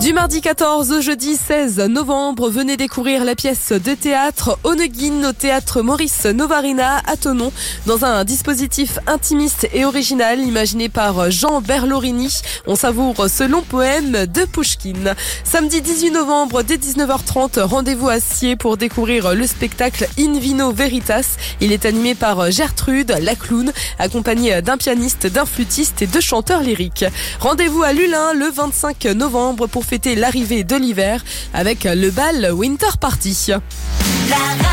Du mardi 14 au jeudi 16 novembre, venez découvrir la pièce de théâtre Onegin au théâtre Maurice Novarina à Thonon dans un dispositif intimiste et original imaginé par Jean Berlorini. On savoure ce long poème de Pouchkine. Samedi 18 novembre dès 19h30, rendez-vous à Sciez pour découvrir le spectacle In Vino Veritas. Il est animé par Gertrude, la clown, accompagnée d'un pianiste, d'un flûtiste et de chanteurs lyriques. Rendez-vous à Lulin le 25 novembre pour fêter l'arrivée de l'hiver avec le bal Winter Party.